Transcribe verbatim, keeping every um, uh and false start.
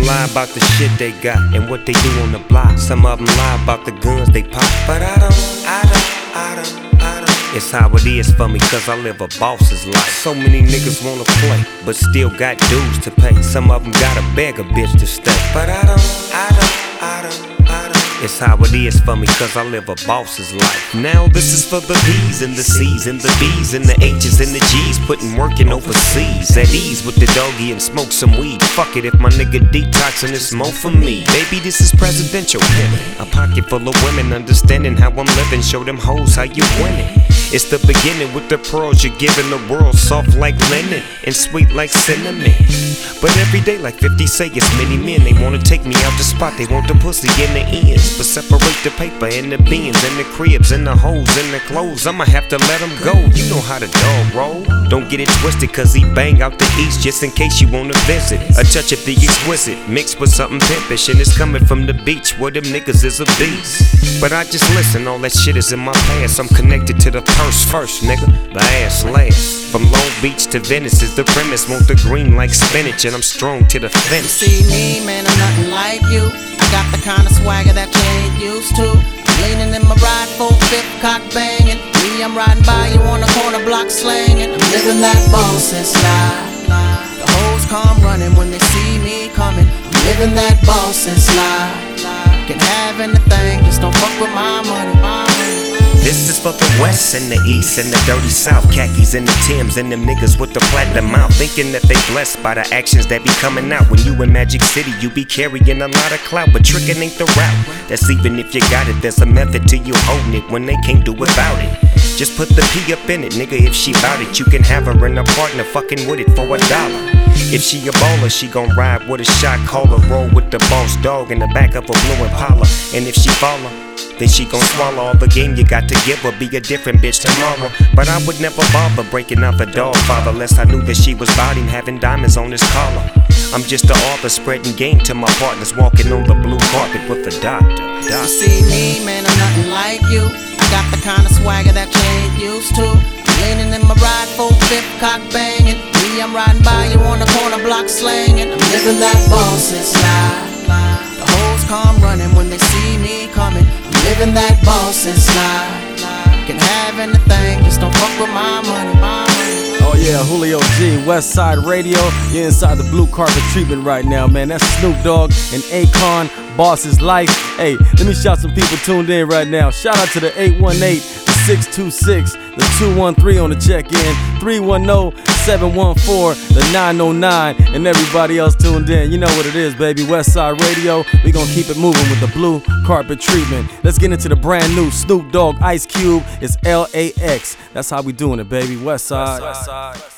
them lie about the shit they got and what they do on the block. Some of them lie about the guns they pop. But I don't, I don't, I don't, I don't. It's how it is for me, cause I live a boss's life. So many niggas wanna play, but still got dues to pay. Some of them gotta beg a bitch to stay. But I don't, I don't, I don't, I don't. It's how it is for me, cause I live a boss's life. Now this is for the B's and the C's and the B's and the H's and the G's, putting working overseas at ease with the doggy and smoke some weed. Fuck it if my nigga detoxing, it's more for me. Baby, this is presidential pimpin'. A pocket full of women understanding how I'm living. Show them hoes how you winning. It's the beginning with the pearls you're giving the world, soft like linen and sweet like cinnamon. But every day, like fifty say, it's many men. They wanna take me out the spot, they want the pussy in the ends. But separate the paper and the beans and the cribs and the hoes and the clothes. I'ma have to let them go, you know how the dog roll. Don't get it twisted, cause he bang out the east, just in case you wanna visit. A touch of the exquisite, mixed with something pimpish, and it's coming from the beach where them niggas is a beast. But I just listen, all that shit is in my past. I'm connected to the purse first, nigga, the ass last. From Long Beach to Venice is the premise. Want the green like spinach, and I'm strong to the fence. See me, man, I'm nothing like you. I got the kind of swagger that you ain't used to. I'm leaning in my ride, full fifth, cock banging. Me, I'm riding by you on the corner block slanging. I'm living that boss's life. The hoes come running when they see me coming. I'm living that boss's life. Can have anything, just don't fuck with my money. My money. This is for the West and the East and the dirty South. Khakis and the Timbs and them niggas with the platinum mouth, thinking that they blessed by the actions that be coming out. When you in Magic City, you be carrying a lot of clout, but tricking ain't the route. That's even if you got it, there's a method to you holding it when they can't do without it. Just put the P up in it, nigga, if she bout it. You can have her and a partner fucking with it for a dollar. If she a baller, she gon' ride with a shot caller. Roll with the boss dog in the back of a blue Impala. And if she follow, then she gon' swallow all the game you got to give her. Be a different bitch tomorrow. But I would never bother breaking out the dog father, unless I knew that she was about him, having diamonds on his collar. I'm just the author spreading game to my partners, walking on the blue carpet with the doctor. You see me, man, I'm nothing like you. I got the kind of swagger that you ain't used to. I'm leaning in my ride, full fifth, cock banging. Me, I'm riding by you on the corner block slanging. I'm living that boss's life. The hoes come running when they see me coming. I'm living that boss's life. Can have anything, just don't fuck with my money. My money. Oh yeah, Julio G, Westside Radio. You're inside the blue carpet treatment right now, man. That's Snoop Dogg and Akon, Boss's Life. Hey, let me shout some people tuned in right now. Shout out to the eight one eight, the six two six, the two one three on the check-in, three one zero, seven one four, the nine oh nine, and everybody else tuned in. You know what it is, baby. Westside Radio. We gonna keep it moving with the blue carpet treatment. Let's get into the brand new Snoop Dogg Ice Cube. It's L A X. That's how we doing it, baby. Westside. Westside.